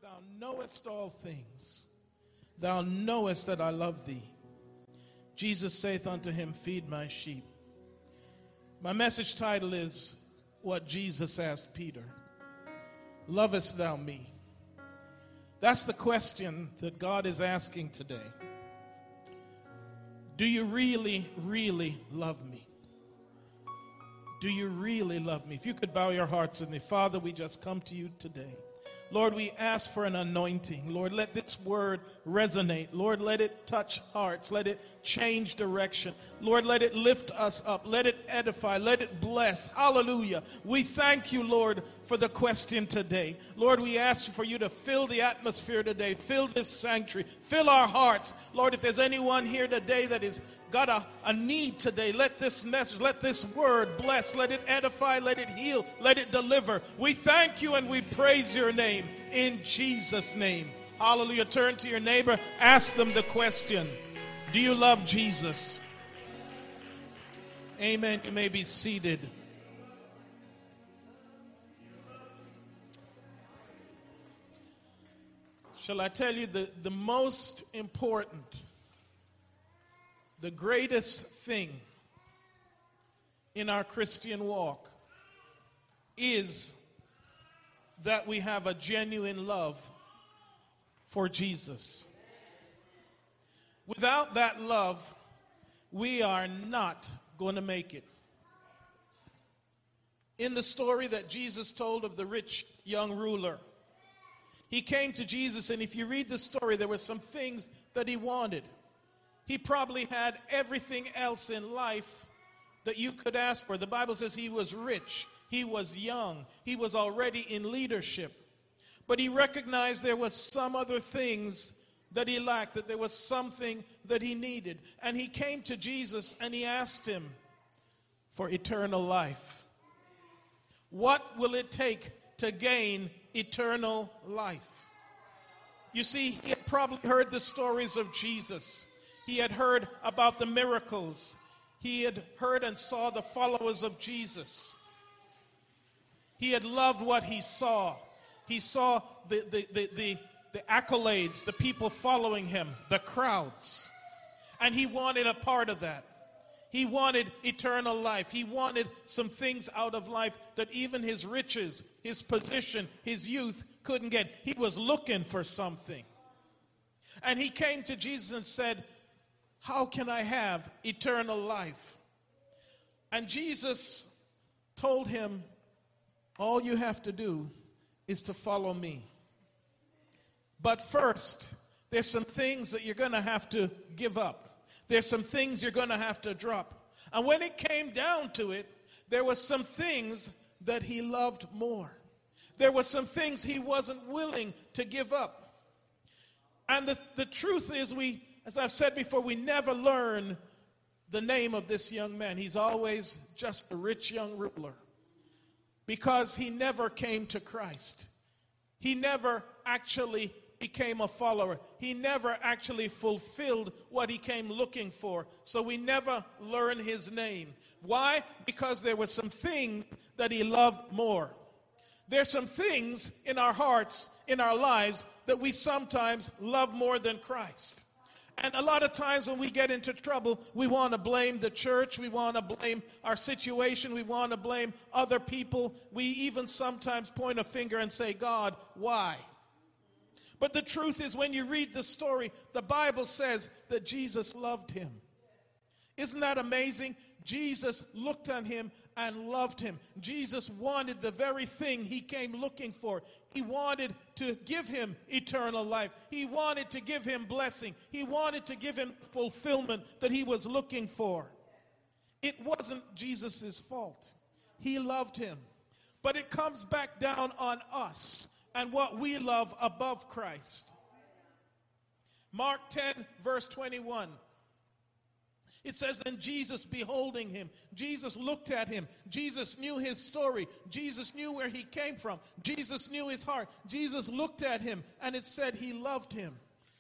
thou knowest all things. Thou knowest that I love thee. Jesus saith unto him, feed my sheep. My message title is what Jesus asked Peter. Lovest thou me? That's the question that God is asking today. Do you really, really love me? Do you really love me? If you could bow your hearts with me. Father, we just come to you today. Lord, we ask for an anointing. Lord, let this word resonate. Lord, let it touch hearts. Let it change direction. Lord, let it lift us up. Let it edify. Let it bless. Hallelujah. We thank you, Lord, for the question today. Lord, we ask for you to fill the atmosphere today. Fill this sanctuary. Fill our hearts. Lord, if there's anyone here today that is got a need today, let this message, let this word bless, let it edify, let it heal, let it deliver. We thank you and we praise your name in Jesus' name. Hallelujah. Turn to your neighbor, ask them the question, do you love Jesus? Amen. You may be seated. Shall I tell you the most important, the greatest thing in our Christian walk is that we have a genuine love for Jesus. Without that love, we are not going to make it. In the story that Jesus told of the rich young ruler, he came to Jesus, and if you read the story, there were some things that he wanted. He probably had everything else in life that you could ask for. The Bible says he was rich, he was young, he was already in leadership. But he recognized there was some other things that he lacked, that there was something that he needed. And he came to Jesus and he asked him for eternal life. What will it take to gain eternal life? You see, he had probably heard the stories of Jesus. He had heard about the miracles. He had heard and saw the followers of Jesus. He had loved what he saw. He saw the accolades, the people following him, the crowds. And he wanted a part of that. He wanted eternal life. He wanted some things out of life that even his riches, his position, his youth couldn't get. He was looking for something. And he came to Jesus and said, how can I have eternal life? And Jesus told him, all you have to do is to follow me. But first, there's some things that you're going to have to give up. There's some things you're going to have to drop. And when it came down to it, there were some things that he loved more. There were some things he wasn't willing to give up. And the truth is, as I've said before, we never learn the name of this young man. He's always just a rich young ruler because he never came to Christ. He never actually became a follower. He never actually fulfilled what he came looking for. So we never learn his name. Why? Because there were some things that he loved more. There's some things in our hearts, in our lives, that we sometimes love more than Christ. And a lot of times when we get into trouble, we want to blame the church. We want to blame our situation. We want to blame other people. We even sometimes point a finger and say, God, why? But the truth is, when you read the story, the Bible says that Jesus loved him. Isn't that amazing? Jesus looked at him and loved him. Jesus wanted the very thing he came looking for. He wanted to give him eternal life. He wanted to give him blessing. He wanted to give him fulfillment that he was looking for. It wasn't Jesus' fault. He loved him. But it comes back down on us and what we love above Christ. Mark 10, verse 21. It says, then Jesus, beholding him, Jesus looked at him. Jesus knew his story. Jesus knew where he came from. Jesus knew his heart. Jesus looked at him, and it said he loved him.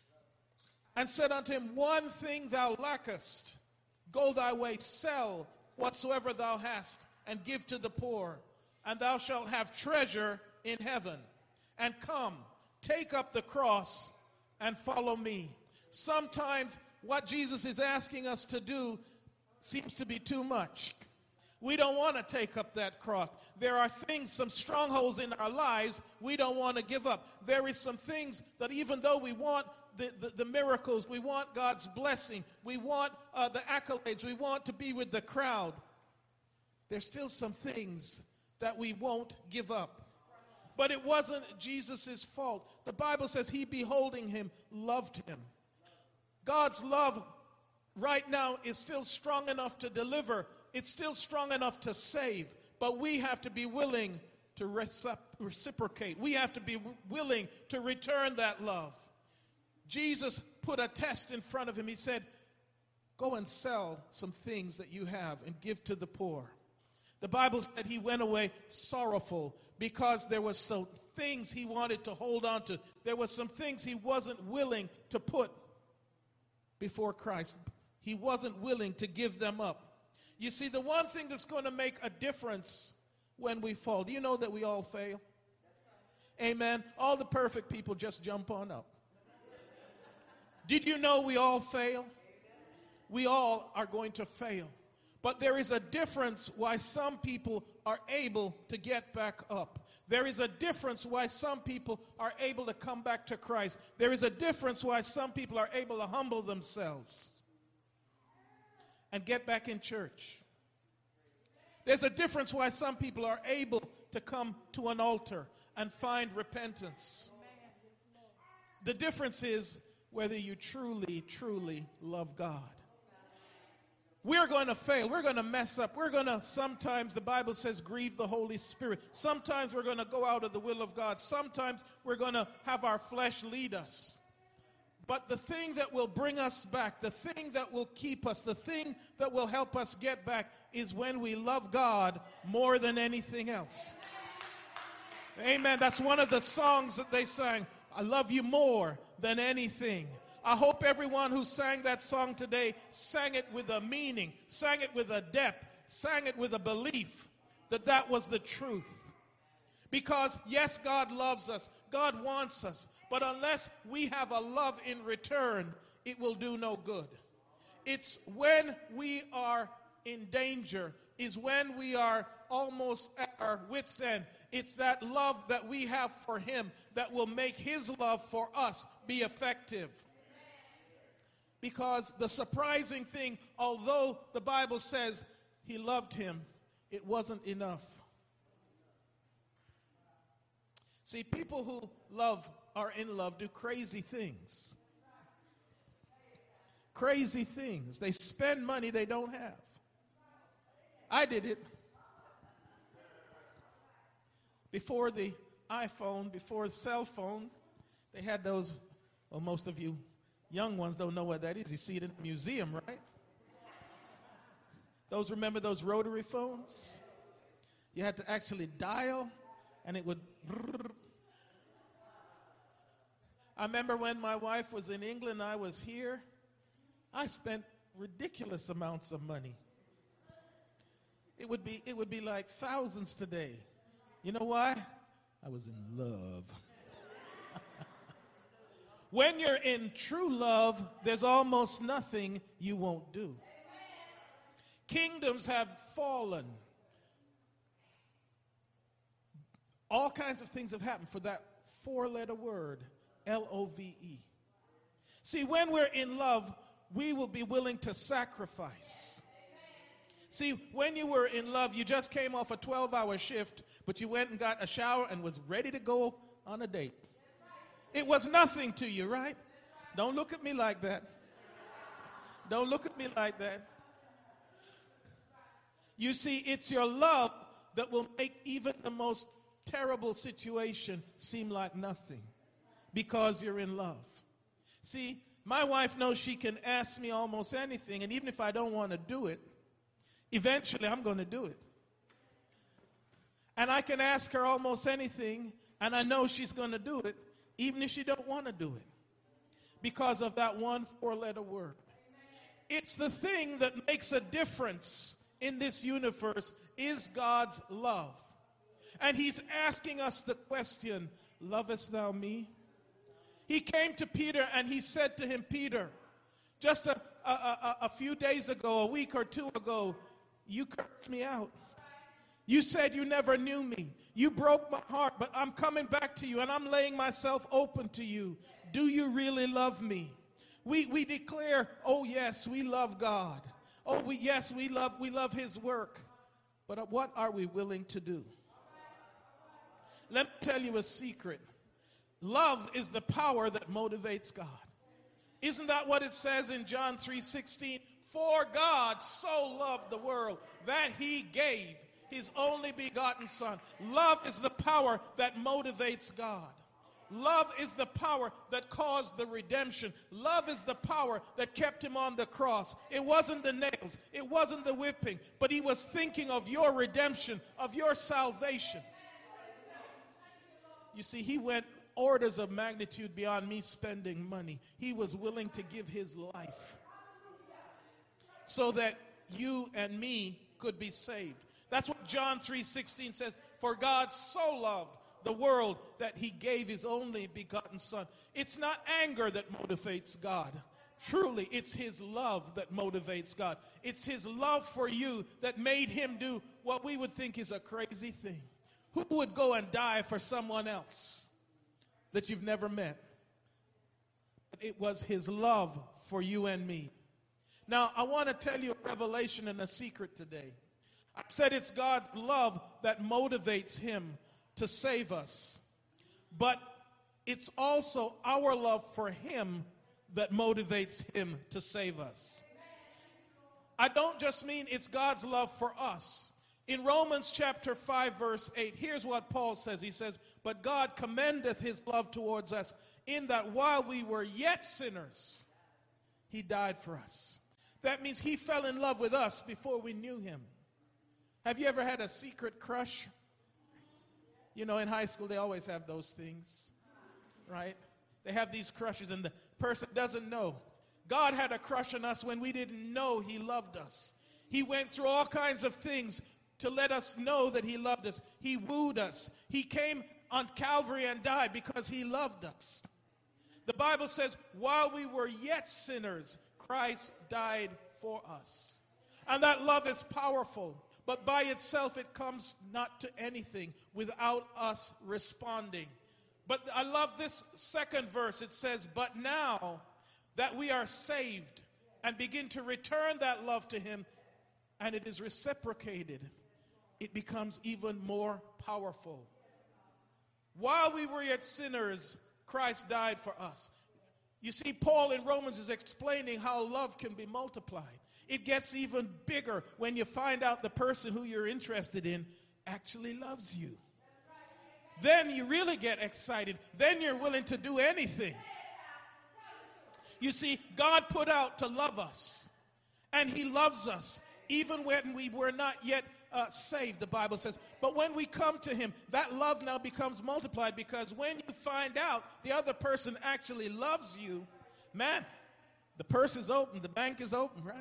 And said unto him, one thing thou lackest. Go thy way, sell whatsoever thou hast, and give to the poor, and thou shalt have treasure in heaven. And come, take up the cross and follow me. Sometimes what Jesus is asking us to do seems to be too much. We don't want to take up that cross. There are things, some strongholds in our lives we don't want to give up. There is some things that even though we want the miracles, we want God's blessing, we want the accolades, we want to be with the crowd, there's still some things that we won't give up. But it wasn't Jesus' fault. The Bible says he, beholding him, loved him. God's love right now is still strong enough to deliver. It's still strong enough to save. But we have to be willing to reciprocate. We have to be willing to return that love. Jesus put a test in front of him. He said, go and sell some things that you have and give to the poor. The Bible said he went away sorrowful because there were some things he wanted to hold on to. There were some things he wasn't willing to put before Christ. He wasn't willing to give them up. You see, the one thing that's going to make a difference when we fall, do you know that we all fail? Amen. All the perfect people just jump on up. Did you know we all fail? We all are going to fail. But there is a difference why some people are able to get back up. There is a difference why some people are able to come back to Christ. There is a difference why some people are able to humble themselves and get back in church. There's a difference why some people are able to come to an altar and find repentance. The difference is whether you truly, truly love God. We're going to fail. We're going to mess up. We're going to sometimes, the Bible says, grieve the Holy Spirit. Sometimes we're going to go out of the will of God. Sometimes we're going to have our flesh lead us. But the thing that will bring us back, the thing that will keep us, the thing that will help us get back is when we love God more than anything else. Amen. That's one of the songs that they sang. I love you more than anything. I hope everyone who sang that song today sang it with a meaning, sang it with a depth, sang it with a belief that that was the truth. Because, yes, God loves us. God wants us. But unless we have a love in return, it will do no good. It's when we are in danger, is when we are almost at our wit's end. It's that love that we have for him that will make his love for us be effective. Because the surprising thing, although the Bible says he loved him, it wasn't enough. See, people who are in love do crazy things. Crazy things. They spend money they don't have. I did it. Before the iPhone, before the cell phone, they had those, well, most of you young ones don't know what that is. You see it in a museum, right? Remember those rotary phones? You had to actually dial, and it would. I remember when my wife was in England, I was here. I spent ridiculous amounts of money. It would be like thousands today. You know why? I was in love. When you're in true love, there's almost nothing you won't do. Kingdoms have fallen. All kinds of things have happened for that four-letter word, L-O-V-E. See, when we're in love, we will be willing to sacrifice. See, when you were in love, you just came off a 12-hour shift, but you went and got a shower and was ready to go on a date. It was nothing to you, right? Don't look at me like that. Don't look at me like that. You see, it's your love that will make even the most terrible situation seem like nothing because you're in love. See, my wife knows she can ask me almost anything, and even if I don't want to do it, eventually I'm going to do it. And I can ask her almost anything, and I know she's going to do it, even if she don't want to do it, because of that one four-letter word. It's the thing that makes a difference in this universe is God's love. And he's asking us the question, lovest thou me? He came to Peter and he said to him, Peter, just a few days ago, a week or two ago, you cursed me out. You said you never knew me. You broke my heart, but I'm coming back to you and I'm laying myself open to you. Do you really love me? We declare, oh yes, we love God. Oh yes, we love his work. But what are we willing to do? Let me tell you a secret. Love is the power that motivates God. Isn't that what it says in John 3:16? For God so loved the world that he gave his only begotten Son. Love is the power that motivates God. Love is the power that caused the redemption. Love is the power that kept him on the cross. It wasn't the nails. It wasn't the whipping. But he was thinking of your redemption, of your salvation. You see, he went orders of magnitude beyond me spending money. He was willing to give his life so that you and me could be saved. That's what John 3:16 says. For God so loved the world that he gave his only begotten Son. It's not anger that motivates God. Truly, it's his love that motivates God. It's his love for you that made him do what we would think is a crazy thing. Who would go and die for someone else that you've never met? It was his love for you and me. Now, I want to tell you a revelation and a secret today. I said it's God's love that motivates him to save us. But it's also our love for him that motivates him to save us. I don't just mean it's God's love for us. In Romans chapter 5 verse 8, here's what Paul says. He says, but God commendeth his love towards us in that while we were yet sinners, he died for us. That means he fell in love with us before we knew him. Have you ever had a secret crush? You know, in high school, they always have those things, right? They have these crushes, and the person doesn't know. God had a crush on us when we didn't know he loved us. He went through all kinds of things to let us know that he loved us. He wooed us. He came on Calvary and died because he loved us. The Bible says, while we were yet sinners, Christ died for us. And that love is powerful. But by itself, it comes not to anything without us responding. But I love this second verse. It says, but now that we are saved and begin to return that love to him, and it is reciprocated, it becomes even more powerful. While we were yet sinners, Christ died for us. You see, Paul in Romans is explaining how love can be multiplied. It gets even bigger when you find out the person who you're interested in actually loves you. Then you really get excited. Then you're willing to do anything. You see, God put out to love us. And he loves us even when we were not yet saved, the Bible says. But when we come to him, that love now becomes multiplied, because when you find out the other person actually loves you, man, the purse is open, the bank is open, right?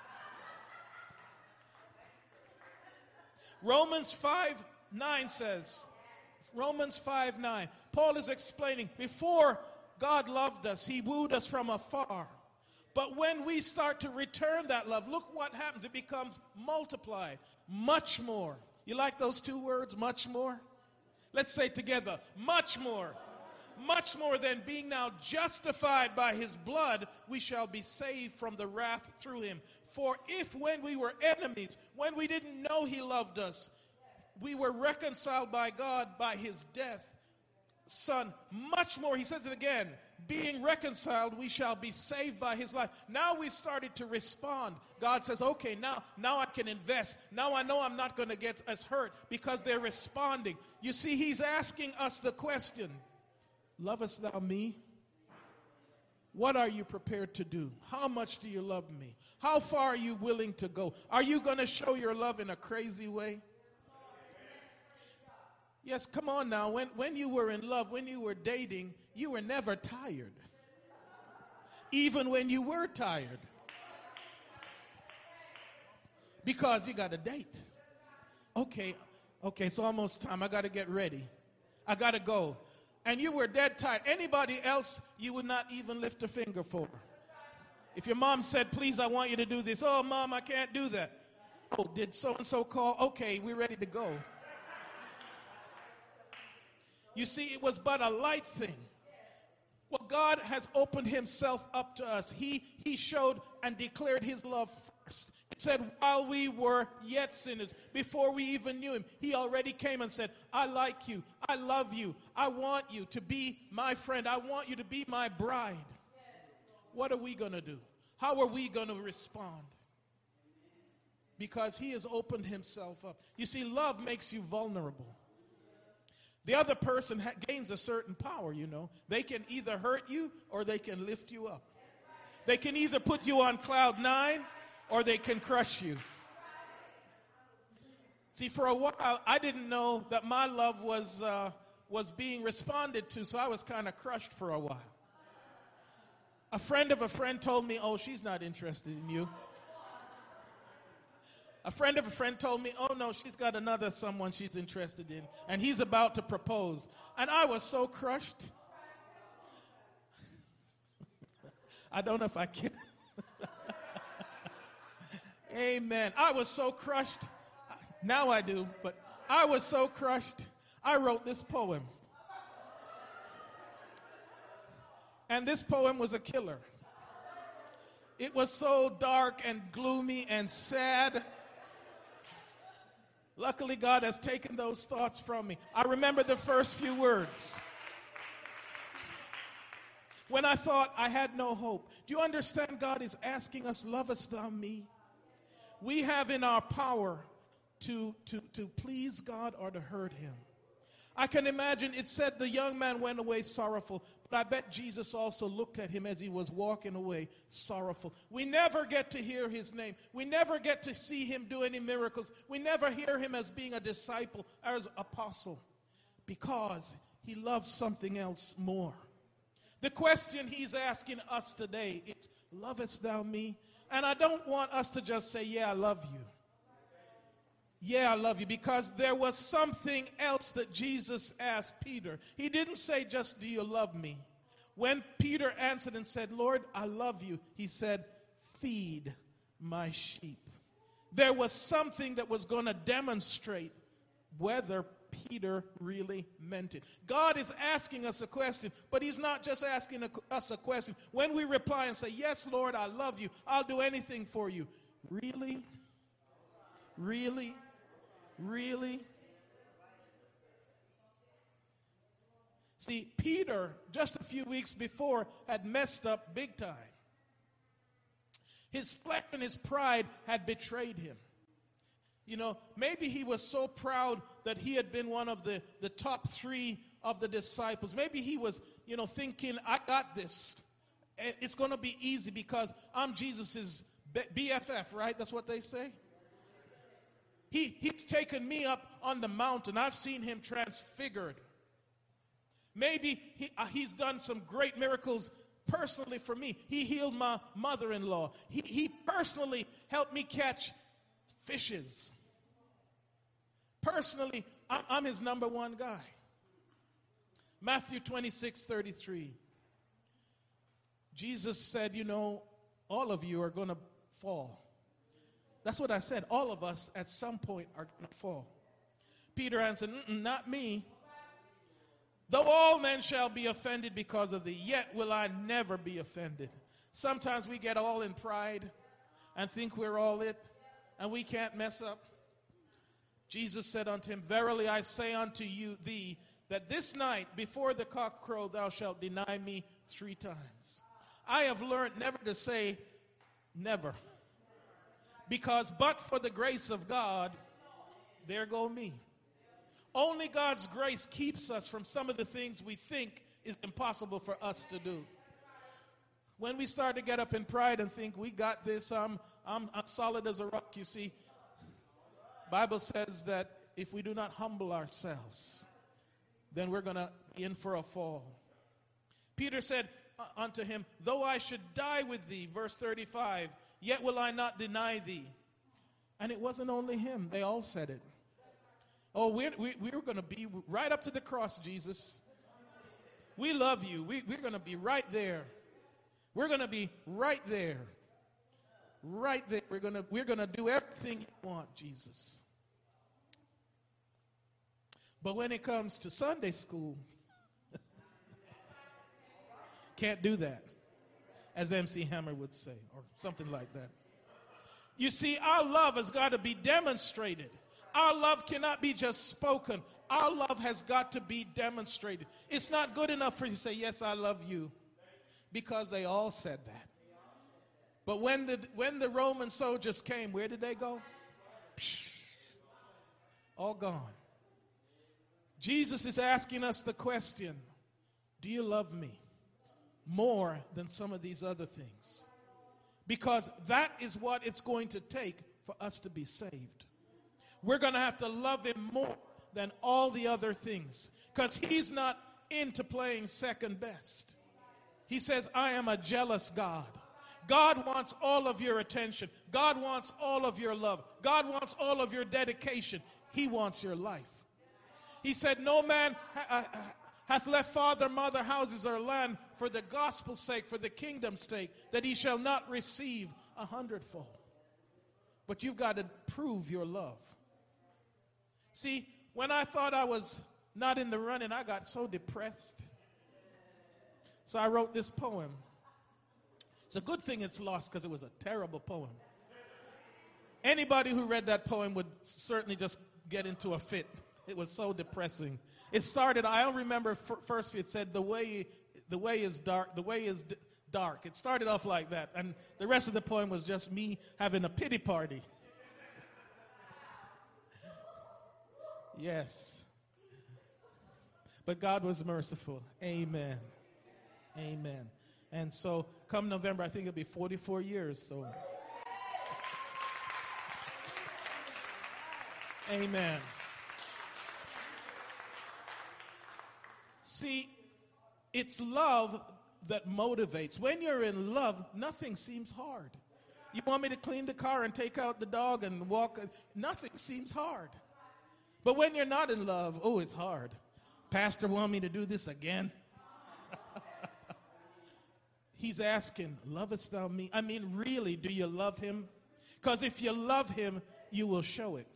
Romans 5:9 says, Romans 5:9, Paul is explaining, before God loved us, he wooed us from afar. But when we start to return that love, look what happens. It becomes multiplied, much more. You like those two words, much more? Let's say together, much more. Much more than being now justified by his blood, we shall be saved from the wrath through him. For if when we were enemies, when we didn't know he loved us, we were reconciled by God by his death, Son, much more, he says it again, being reconciled, we shall be saved by his life. Now we started to respond. God says, okay, now I can invest. Now I know I'm not going to get as hurt because they're responding. You see, he's asking us the question, lovest thou me? What are you prepared to do? How much do you love me? How far are you willing to go? Are you going to show your love in a crazy way? Yes, come on now. When you were in love, when you were dating, you were never tired. Even when you were tired. Because you got a date. Okay, it's almost time. I got to get ready. I got to go. and you were dead tired. Anybody else, you would not even lift a finger for. If your mom said, please, I want you to do this. Oh, Mom, I can't do that. Oh, did so-and-so call? Okay, we're ready to go. You see, it was but a light thing. Well, God has opened himself up to us. He showed and declared his love first. It said, while we were yet sinners, before we even knew him, he already came and said, I like you. I love you. I want you to be my friend. I want you to be my bride. What are we going to do? How are we going to respond? Because he has opened himself up. You see, love makes you vulnerable. The other person gains a certain power, you know. They can either hurt you or they can lift you up. They can either put you on cloud 9 or they can crush you. See, for a while, I didn't know that my love was being responded to, so I was kind of crushed for a while. A friend of a friend told me, oh, she's not interested in you. A friend of a friend told me, oh, no, she's got another someone she's interested in, and he's about to propose. And I was so crushed. I don't know if I can. Amen. I was so crushed. Now I do, but I was so crushed. I wrote this poem. And this poem was a killer. It was so dark and gloomy and sad. Luckily, God has taken those thoughts from me. I remember the first few words. When I thought I had no hope. Do you understand? God is asking us, lovest thou me? We have in our power to please God or to hurt him. I can imagine it said the young man went away sorrowful, but I bet Jesus also looked at him as he was walking away sorrowful. We never get to hear his name. We never get to see him do any miracles. We never hear him as being a disciple or as apostle because he loves something else more. The question he's asking us today is, lovest thou me? And I don't want us to just say, yeah, I love you. Yeah, I love you, because there was something else that Jesus asked Peter. He didn't say just, do you love me? When Peter answered and said, Lord, I love you, he said, feed my sheep. There was something that was going to demonstrate whether Peter really meant it. God is asking us a question, but he's not just asking us a question. When we reply and say, yes, Lord, I love you, I'll do anything for you. Really? Really? Really? See, Peter, just a few weeks before, had messed up big time. His flesh and his pride had betrayed him. You know, maybe he was so proud that he had been one of the top 3 of the disciples. Maybe he was, thinking, I got this. It's going to be easy because I'm Jesus's BFF, right? That's what they say. He's taken me up on the mountain. I've seen him transfigured. Maybe he's done some great miracles personally for me. He healed my mother-in-law. He personally helped me catch fishes. Personally, I'm his number one guy. Matthew 26:33. Jesus said, all of you are going to fall. That's what I said. All of us at some point are going to fall. Peter answered, not me. Though all men shall be offended because of thee, yet will I never be offended. Sometimes we get all in pride and think we're all it, and we can't mess up. Jesus said unto him, verily I say unto thee, that this night before the cock crow thou shalt deny me 3 times. I have learned never to say never. Because but for the grace of God, there go me. Only God's grace keeps us from some of the things we think is impossible for us to do. When we start to get up in pride and think, we got this, I'm solid as a rock, you see. Bible says that if we do not humble ourselves, then we're going to be in for a fall. Peter said unto him, though I should die with thee, verse 35, yet will I not deny thee. And it wasn't only him. They all said it. Oh, we were going to be right up to the cross, Jesus. We love you. We're going to be right there. We're going to be right there. Right there. We're going to do everything you want, Jesus. But when it comes to Sunday school, can't do that, as MC Hammer would say, or something like that. You see, our love has got to be demonstrated. Our love cannot be just spoken. Our love has got to be demonstrated. It's not good enough for you to say, yes, I love you, because they all said that. But when the Roman soldiers came, where did they go? Psh, all gone. Jesus is asking us the question, do you love me more than some of these other things? Because that is what it's going to take for us to be saved. We're going to have to love him more than all the other things, because he's not into playing second best. He says, I am a jealous God. God wants all of your attention. God wants all of your love. God wants all of your dedication. He wants your life. He said, no man hath left father, mother, houses, or land for the gospel's sake, for the kingdom's sake, that he shall not receive 100-fold. But you've got to prove your love. See, when I thought I was not in the running, I got so depressed. So I wrote this poem. It's a good thing it's lost, because it was a terrible poem. Anybody who read that poem would certainly just get into a fit. It was so depressing. It started, I don't remember first, it said, the way is dark, the way is dark. It started off like that. And the rest of the poem was just me having a pity party. Yes. But God was merciful. Amen. Amen. And so come November, I think it'll be 44 years. So, amen. See, it's love that motivates. When you're in love, nothing seems hard. You want me to clean the car and take out the dog and walk? Nothing seems hard. But when you're not in love, oh, it's hard. Pastor want me to do this again? He's asking, lovest thou me? I mean, really, do you love him? Because if you love him, you will show it.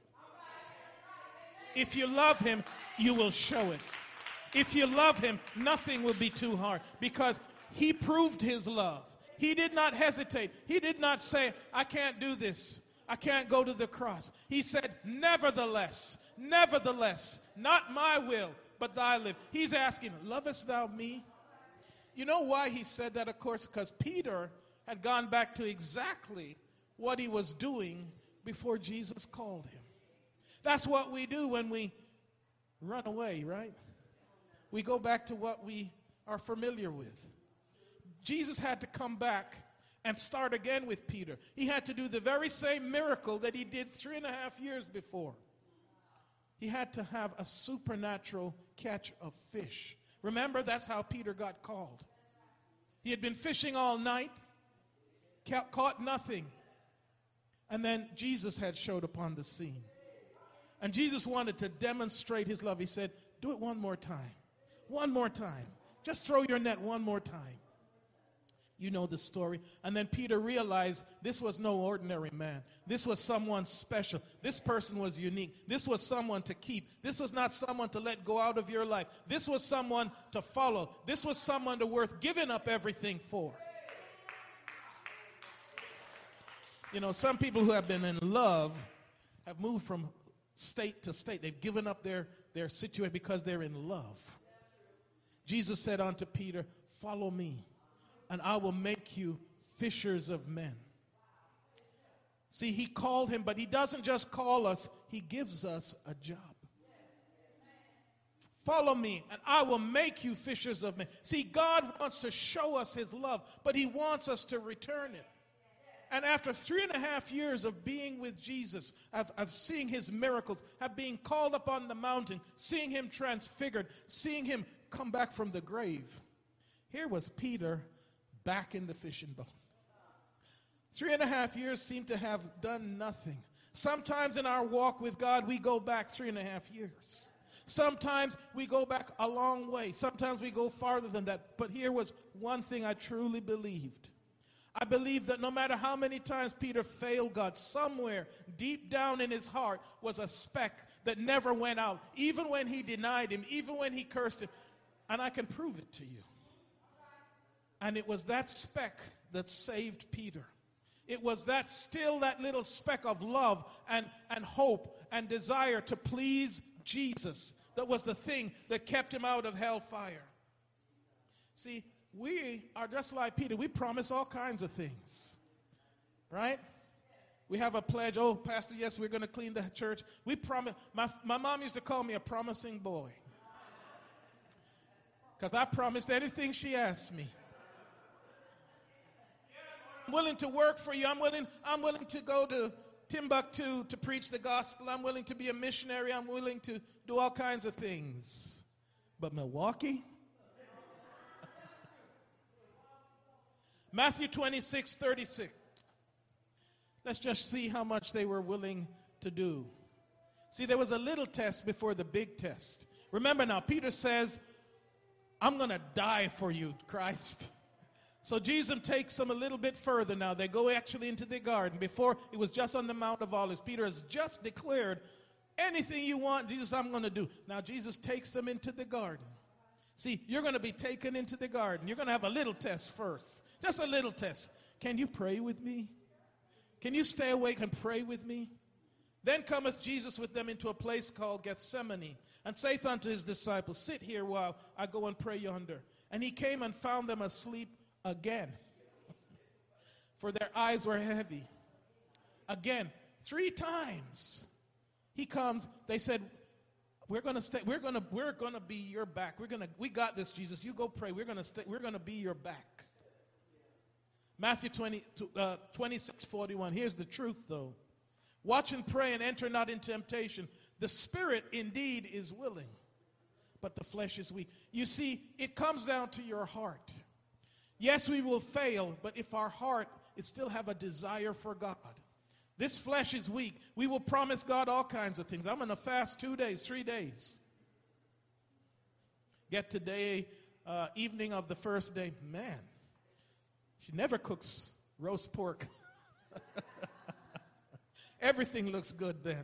If you love him, you will show it. If you love him, nothing will be too hard, because he proved his love. He did not hesitate. He did not say, I can't do this. I can't go to the cross. He said, nevertheless, not my will, but thy will. He's asking, lovest thou me? You know why he said that, of course? Because Peter had gone back to exactly what he was doing before Jesus called him. That's what we do when we run away, right? We go back to what we are familiar with. Jesus had to come back and start again with Peter. He had to do the very same miracle that he did 3.5 years before. He had to have a supernatural catch of fish. Remember, that's how Peter got called. He had been fishing all night, caught nothing. And then Jesus had showed up on the scene. And Jesus wanted to demonstrate his love. He said, do it one more time. One more time. Just throw your net one more time. You know the story. And then Peter realized this was no ordinary man. This was someone special. This person was unique. This was someone to keep. This was not someone to let go out of your life. This was someone to follow. This was someone to worth giving up everything for. You know, some people who have been in love have moved from state to state. They've given up their situation because they're in love. Jesus said unto Peter, follow me, and I will make you fishers of men. See, he called him, but he doesn't just call us, he gives us a job. Follow me, and I will make you fishers of men. See, God wants to show us his love, but he wants us to return it. And after 3.5 years of being with Jesus, of seeing his miracles, of being called up on the mountain, seeing him transfigured, seeing him come back from the grave, here was Peter back in the fishing boat. 3.5 years seem to have done nothing. Sometimes in our walk with God, we go back 3.5 years. Sometimes we go back a long way. Sometimes we go farther than that. But here was one thing I truly believed. I believed that no matter how many times Peter failed God, somewhere deep down in his heart was a speck that never went out, even when he denied him, even when he cursed him. And I can prove it to you. And it was that speck that saved Peter. It was that little speck of love and hope and desire to please Jesus that was the thing that kept him out of hellfire. See, we are just like Peter. We promise all kinds of things, right? We have a pledge. Oh, Pastor, yes, we're going to clean the church. We promise. My mom used to call me a promising boy because I promised anything she asked me. I'm willing to work for you. I'm willing to go to Timbuktu to preach the gospel. I'm willing to be a missionary. I'm willing to do all kinds of things. But Milwaukee? Matthew 26:36. Let's just see how much they were willing to do. See, there was a little test before the big test. Remember now, Peter says, I'm going to die for you, Christ. So Jesus takes them a little bit further now. They go actually into the garden. Before, it was just on the Mount of Olives. Peter has just declared, anything you want, Jesus, I'm going to do. Now Jesus takes them into the garden. See, you're going to be taken into the garden. You're going to have a little test first. Just a little test. Can you pray with me? Can you stay awake and pray with me? Then cometh Jesus with them into a place called Gethsemane, and saith unto his disciples, sit here while I go and pray yonder. And he came and found them asleep again, for their eyes were heavy. Again, 3 times he comes. They said, we're going to stay. We're going to be your back. We got this, Jesus. You go pray. We're going to stay. We're going to be your back. Matthew 26:41. Here's the truth, though. Watch and pray and enter not into temptation. The spirit indeed is willing, but the flesh is weak. You see, it comes down to your heart. Yes, we will fail, but if our heart is still have a desire for God, this flesh is weak. We will promise God all kinds of things. I'm going to fast 2 days, 3 days. Get today, evening of the first day. Man, she never cooks roast pork. Everything looks good then.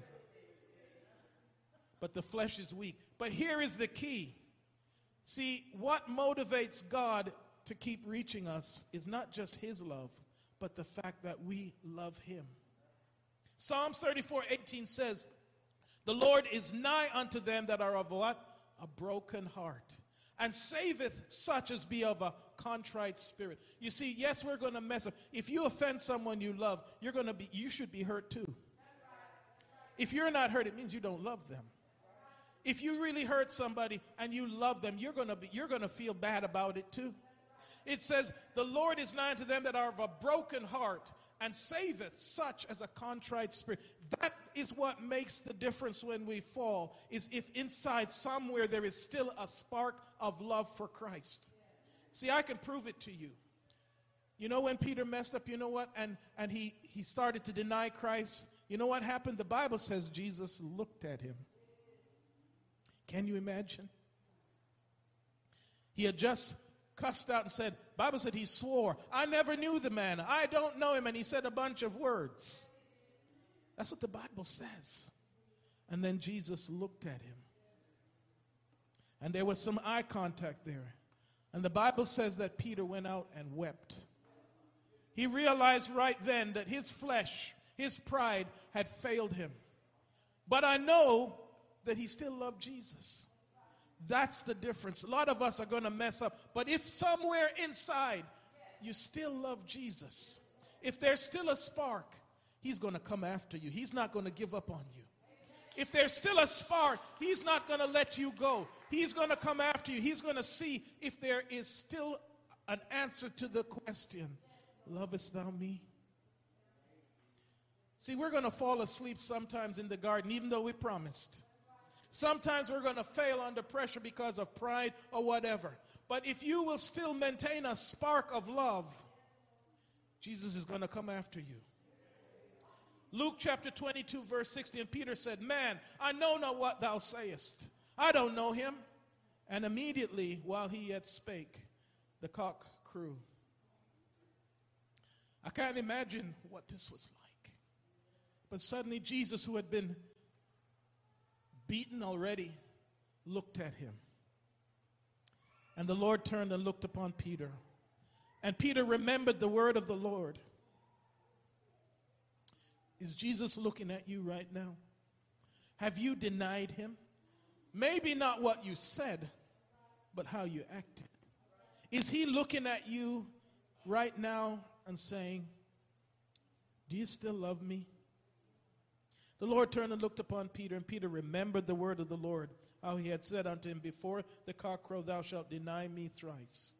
But the flesh is weak. But here is the key. See, what motivates God to keep reaching us is not just his love, but the fact that we love him. Psalms 34:18 says, the Lord is nigh unto them that are of what? A broken heart, and saveth such as be of a contrite spirit. You see, yes, we're going to mess up. If you offend someone you love, you should be hurt too. If you're not hurt, it means you don't love them. If you really hurt somebody and you love them, you're going to feel bad about it too. It says, the Lord is nigh unto them that are of a broken heart, and saveth such as a contrite spirit. That is what makes the difference when we fall, is if inside somewhere there is still a spark of love for Christ. See, I can prove it to you. You know when Peter messed up, you know what? And he started to deny Christ. You know what happened? The Bible says Jesus looked at him. Can you imagine? He had just cussed out and said, Bible said he swore, I never knew the man. I don't know him. And he said a bunch of words. That's what the Bible says. And then Jesus looked at him. And there was some eye contact there. And the Bible says that Peter went out and wept. He realized right then that his flesh, his pride had failed him. But I know that he still loved Jesus. That's the difference. A lot of us are going to mess up. But if somewhere inside you still love Jesus, if there's still a spark, he's going to come after you. He's not going to give up on you. If there's still a spark, he's not going to let you go. He's going to come after you. He's going to see if there is still an answer to the question, lovest thou me? See, we're going to fall asleep sometimes in the garden, even though we promised. Sometimes we're going to fail under pressure because of pride or whatever. But if you will still maintain a spark of love, Jesus is going to come after you. Luke chapter 22, verse 60, and Peter said, man, I know not what thou sayest. I don't know him. And immediately, while he yet spake, the cock crew. I can't imagine what this was like. But suddenly Jesus, who had been beaten already, looked at him. And the Lord turned and looked upon Peter. And Peter remembered the word of the Lord. Is Jesus looking at you right now? Have you denied him? Maybe not what you said, but how you acted. Is he looking at you right now and saying, do you still love me? The Lord turned and looked upon Peter, and Peter remembered the word of the Lord, how he had said unto him, before the cock crow, thou shalt deny me thrice.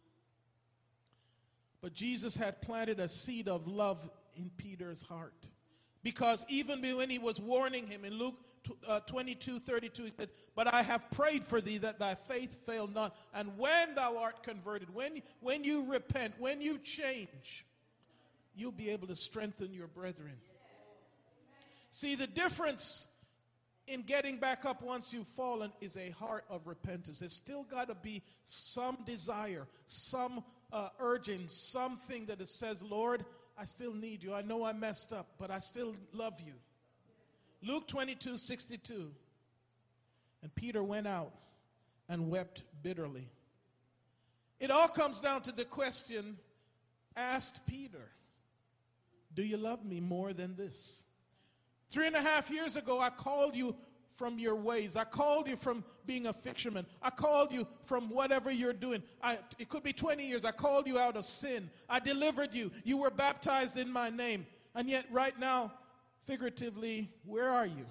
But Jesus had planted a seed of love in Peter's heart. Because even when he was warning him in Luke 22:32, he said, but I have prayed for thee that thy faith fail not. And when thou art converted, when you repent, when you change, you'll be able to strengthen your brethren. See, the difference in getting back up once you've fallen is a heart of repentance. There's still got to be some desire, some urging, something that says, Lord, I still need you. I know I messed up, but I still love you. Luke 22:62. And Peter went out and wept bitterly. It all comes down to the question asked Peter, do you love me more than this? 3.5 years ago, I called you from your ways. I called you from being a fisherman. I called you from whatever you're doing. It could be 20 years. I called you out of sin. I delivered you. You were baptized in my name. And yet right now, figuratively, where are you?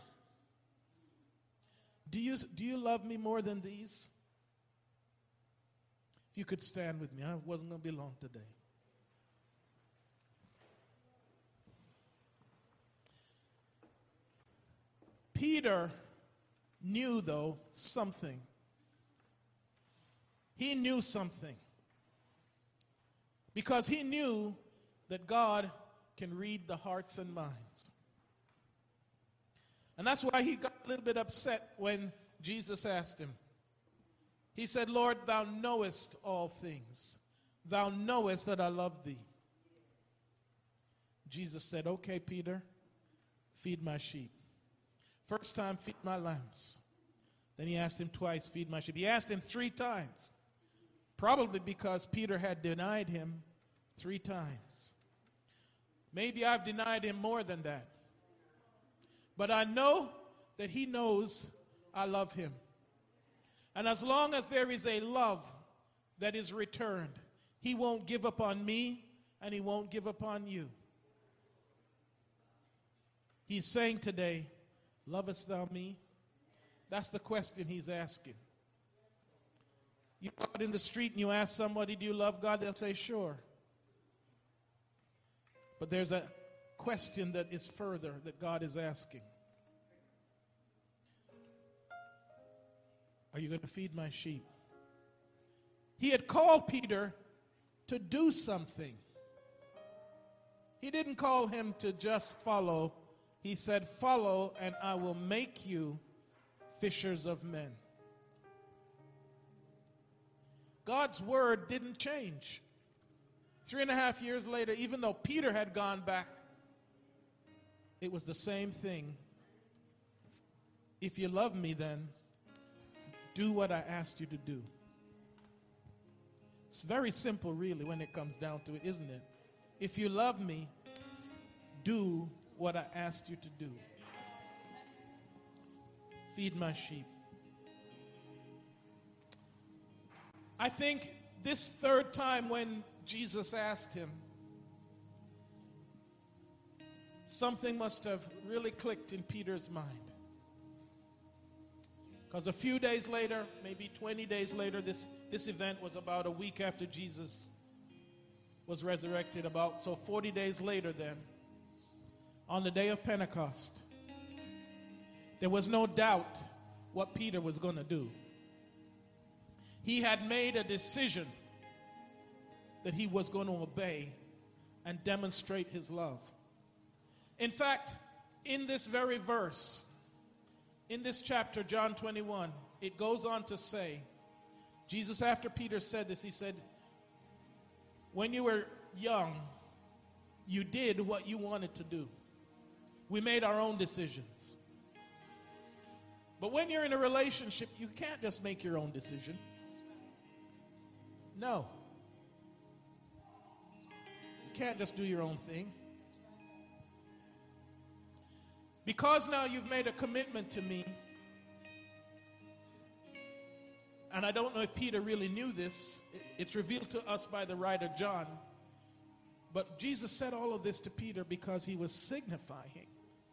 Do you love me more than these? If you could stand with me. I wasn't going to be long today. Peter knew, though, something. He knew something. Because he knew that God can read the hearts and minds. And that's why he got a little bit upset when Jesus asked him. He said, Lord, thou knowest all things. Thou knowest that I love thee. Jesus said, okay, Peter, feed my sheep. First time, feed my lambs. Then he asked him twice, feed my sheep. He asked him 3 times. Probably because Peter had denied him 3 times. Maybe I've denied him more than that. But I know that he knows I love him. And as long as there is a love that is returned, he won't give up on me and he won't give up on you. He's saying today, lovest thou me? That's the question he's asking. You go out in the street and you ask somebody, do you love God? They'll say, sure. But there's a question that is further that God is asking. Are you going to feed my sheep? He had called Peter to do something. He didn't call him to just follow. He said, follow and I will make you fishers of men. God's word didn't change. 3.5 years later, even though Peter had gone back, it was the same thing. If you love me, then do what I asked you to do. It's very simple, really, when it comes down to it, isn't it? If you love me, do what I asked you to do. Feed my sheep. I think this 3rd time when Jesus asked him, something must have really clicked in Peter's mind. Because a few days later, maybe 20 days later, this event was about a week after Jesus was resurrected. So 40 days later then, on the day of Pentecost, there was no doubt what Peter was going to do. He had made a decision that he was going to obey and demonstrate his love. In fact, in this very verse, in this chapter, John 21, it goes on to say, Jesus, after Peter said this, he said, when you were young, you did what you wanted to do. We made our own decisions. But when you're in a relationship, you can't just make your own decision. No. You can't just do your own thing. Because now you've made a commitment to me, and I don't know if Peter really knew this. It's revealed to us by the writer John. But Jesus said all of this to Peter because he was signifying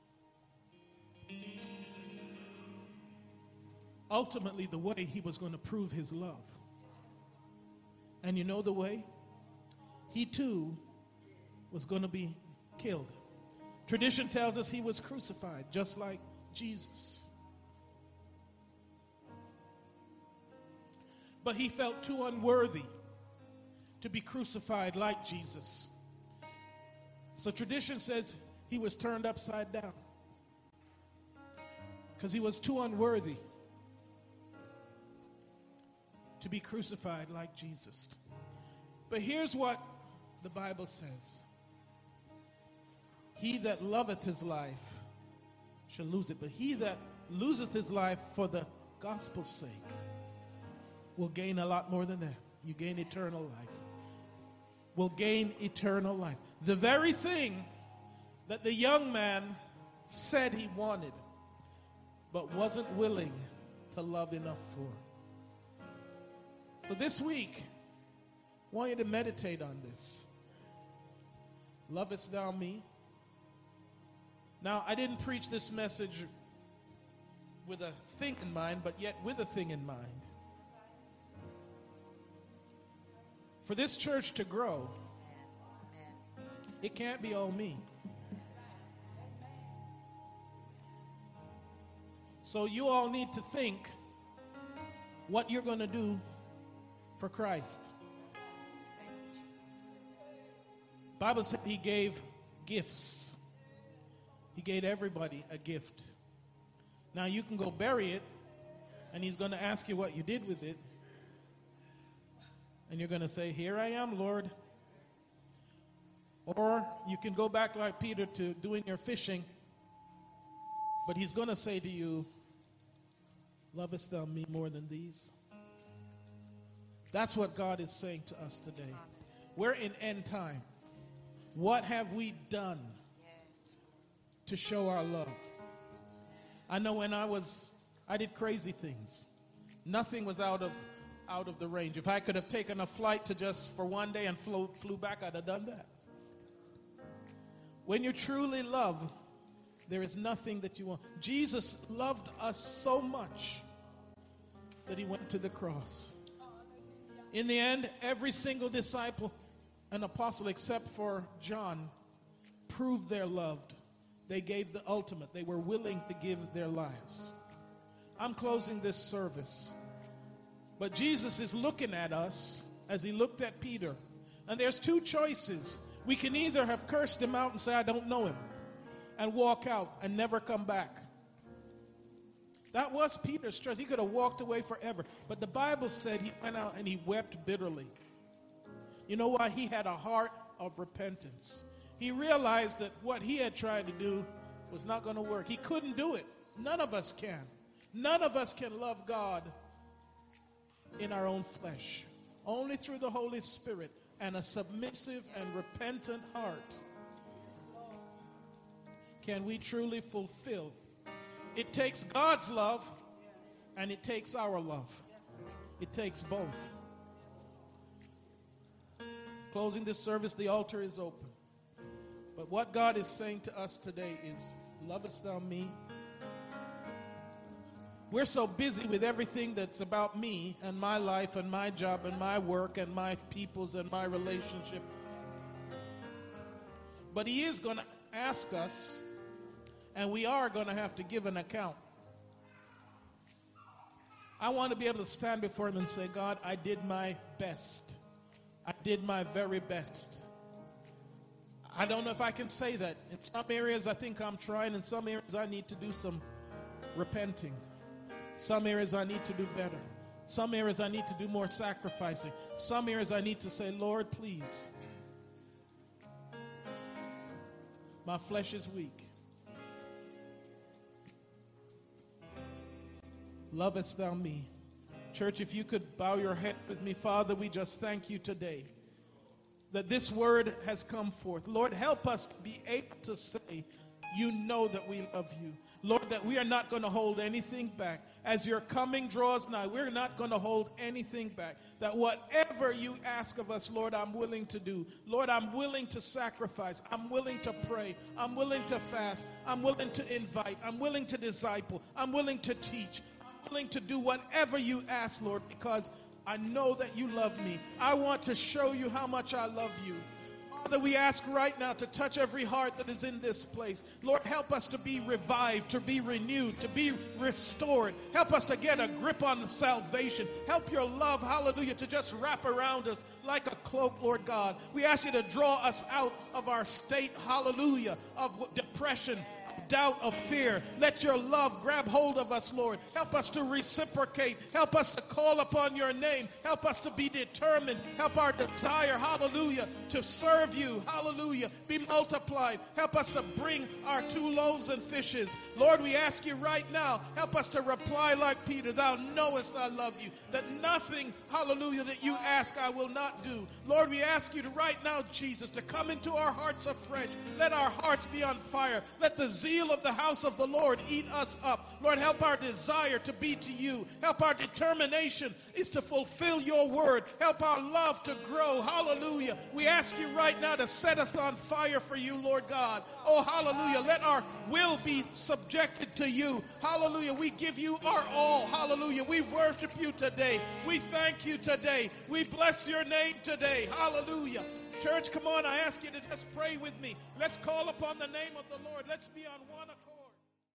ultimately the way he was going to prove his love. And you know the way? He too was going to be killed. Tradition tells us he was crucified just like Jesus. But he felt too unworthy to be crucified like Jesus. So tradition says he was turned upside down because he was too unworthy to be crucified like Jesus. But here's what the Bible says. He that loveth his life shall lose it, but he that loseth his life for the gospel's sake will gain a lot more than that. You gain eternal life. Will gain eternal life. The very thing that the young man said he wanted, but wasn't willing to love enough for. So this week, I want you to meditate on this. Lovest thou me? Now, I didn't preach this message with a thing in mind, but yet with a thing in mind. For this church to grow, it can't be all me. So you all need to think what you're going to do for Christ. The Bible said he gave gifts. He gave everybody a gift. Now you can go bury it, and he's going to ask you what you did with it. And you're going to say, here I am, Lord. Or you can go back like Peter to doing your fishing. But he's going to say to you, lovest thou me more than these? That's what God is saying to us today. We're in end time. What have we done to show our love? I know when I did crazy things. Nothing was out of the range. If I could have taken a flight to just for one day and flew back, I'd have done that. When you truly love, there is nothing that you want. Jesus loved us so much that he went to the cross. In the end, every single disciple and apostle except for John proved their love. They gave the ultimate. They were willing to give their lives. I'm closing this service. But Jesus is looking at us as he looked at Peter. And there's two choices. We can either have cursed him out and say, I don't know him, and walk out and never come back. That was Peter's choice. He could have walked away forever. But the Bible said he went out and he wept bitterly. You know why? He had a heart of repentance. He realized that what he had tried to do was not going to work. He couldn't do it. None of us can. None of us can love God in our own flesh. Only through the Holy Spirit and a submissive and repentant heart can we truly fulfill. It takes God's love and it takes our love. It takes both. Closing this service, the altar is open. But what God is saying to us today is, lovest thou me? We're so busy with everything that's about me and my life and my job and my work and my peoples and my relationship. But he is going to ask us, and we are going to have to give an account. I want to be able to stand before him and say, God, I did my best. I did my very best. I don't know if I can say that. In some areas I think I'm trying. In some areas I need to do some repenting. Some areas I need to do better. Some areas I need to do more sacrificing. Some areas I need to say, Lord, please. My flesh is weak. Lovest thou me? Church, if you could bow your head with me. Father, we just thank you today that this word has come forth. Lord, help us to be able to say, you know that we love you. Lord, that we are not going to hold anything back. As your coming draws nigh, we're not going to hold anything back. That whatever you ask of us, Lord, I'm willing to do. Lord, I'm willing to sacrifice. I'm willing to pray. I'm willing to fast. I'm willing to invite. I'm willing to disciple. I'm willing to teach. I'm willing to do whatever you ask, Lord, because I know that you love me. I want to show you how much I love you. Father, we ask right now to touch every heart that is in this place. Lord, help us to be revived, to be renewed, to be restored. Help us to get a grip on salvation. Help your love, hallelujah, to just wrap around us like a cloak, Lord God. We ask you to draw us out of our state, hallelujah, of depression, doubt, of fear. Let your love grab hold of us, Lord. Help us to reciprocate. Help us to call upon your name. Help us to be determined. Help our desire, hallelujah, to serve you, hallelujah, be multiplied. Help us to bring our 2 loaves and fishes. Lord, we ask you right now, help us to reply like Peter, thou knowest I love you, that nothing, hallelujah, that you ask I will not do. Lord, we ask you to right now, Jesus, to come into our hearts afresh. Let our hearts be on fire. Let the zeal of the house of the Lord eat us up. Lord, help our desire to be to you. Help our determination is to fulfill your word. Help our love to grow. Hallelujah. We ask you right now to set us on fire for you, Lord God. Oh, hallelujah. Let our will be subjected to you. Hallelujah. We give you our all. Hallelujah. We worship you today. We thank you today. We bless your name today. Hallelujah. Church, come on, I ask you to just pray with me. Let's call upon the name of the Lord. Let's be on one accord.